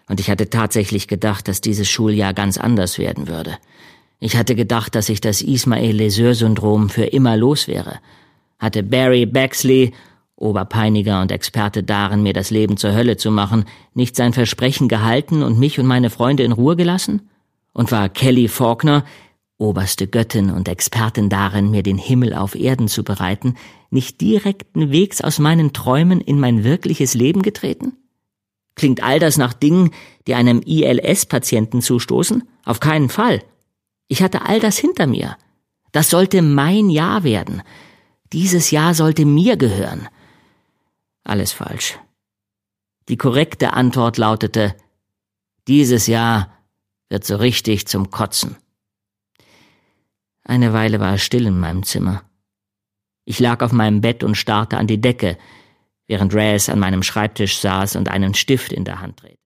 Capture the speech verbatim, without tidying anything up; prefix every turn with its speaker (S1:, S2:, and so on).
S1: Und ich hatte tatsächlich gedacht, dass dieses Schuljahr ganz anders werden würde. Ich hatte gedacht, dass ich das Ismail-Leseur-Syndrom für immer los wäre. Hatte Barry Baxley, Oberpeiniger und Experte darin, mir das Leben zur Hölle zu machen, nicht sein Versprechen gehalten und mich und meine Freunde in Ruhe gelassen? Und war Kelly Faulkner, oberste Göttin und Expertin darin, mir den Himmel auf Erden zu bereiten, nicht direkten Wegs aus meinen Träumen in mein wirkliches Leben getreten? Klingt all das nach Dingen, die einem I L S-Patienten zustoßen? Auf keinen Fall. Ich hatte all das hinter mir. Das sollte mein Jahr werden. Dieses Jahr sollte mir gehören. Alles falsch. Die korrekte Antwort lautete: Dieses Jahr wird so richtig zum Kotzen. Eine Weile war es still in meinem Zimmer. Ich lag auf meinem Bett und starrte an die Decke, während Raz an meinem Schreibtisch saß und einen Stift in der Hand drehte.